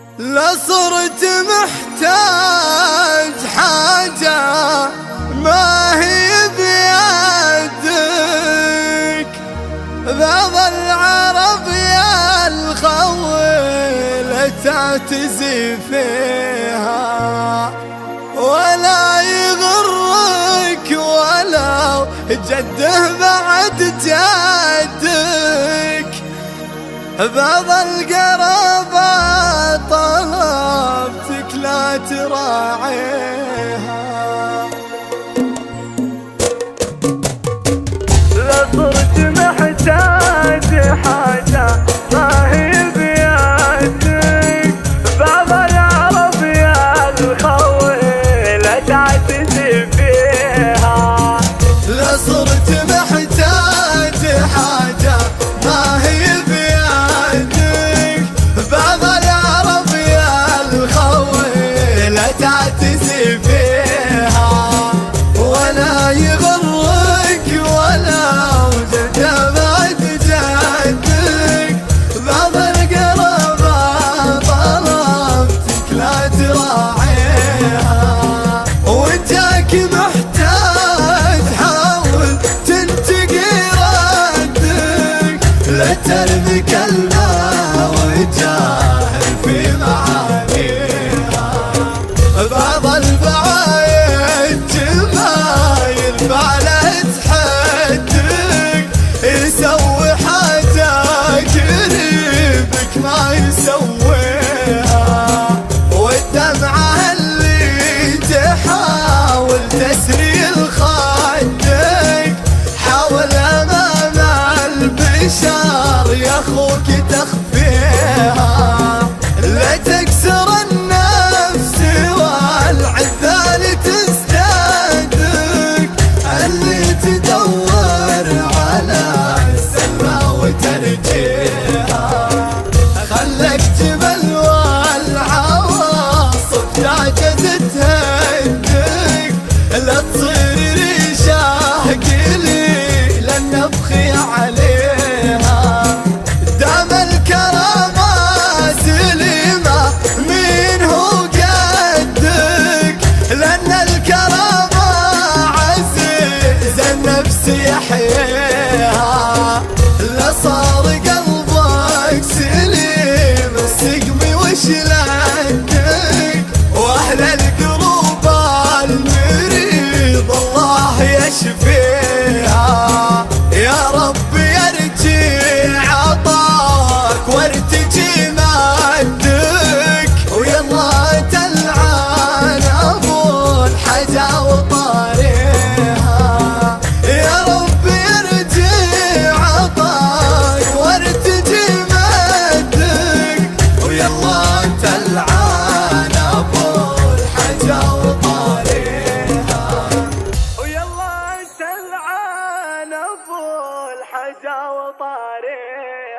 لا صرت محتاج حاجة ما هي بيدك، بعض العرب يا الخول تعتزي فيها، ولا يغرك ولو جده بعد جدك، بعض القرابة طلبتك لا تراعيها. لا صرت محتاج حاجة ما هي بيدك، بعض العرب يا الخول تعتزي فيها. لا صرت محتاج حاجة ما هي بيدك، بعض العرب يا الخول تعتزي فيها، ولا يغرك ولا وجده بعد جدك، بعض القرابة طلبتك لا تراعيها. وجاك محتاج حاول تنتقي ردك، لا ترمي كلمة وجاهل في معانيها. بعض البعايد جمايل فعلها تحدك، يسوي حاجة قريبك ما يسويها، والدمعة اللي تحاول تسري خدك، حاول أمام البشر يا أخوك تخفيها. لا تكسر النفس والعذال تزدادك، اللي تدور على السلمى وترجيها، خلك جبل والعواصف تعجز تهدك، لا تصير ريشة قليل النفخ عليها. دام الكرامة سليمة مين هو قدك، لأن الكرامة عزيز النفس يحييها. لا صار قلبك سليم السقم وش لدك، وأهل القلوب المريض الله يشفيها. يا رب يرجع عطاك وارتجي مدك، ويلا تلعن ابو الحجا وطاريها. يا رب يرجع عطاك وارتجي مدك، ويلا تلعن ابو الحجا وطاريها، ويلا تلعن ابو الحجا وطاريها.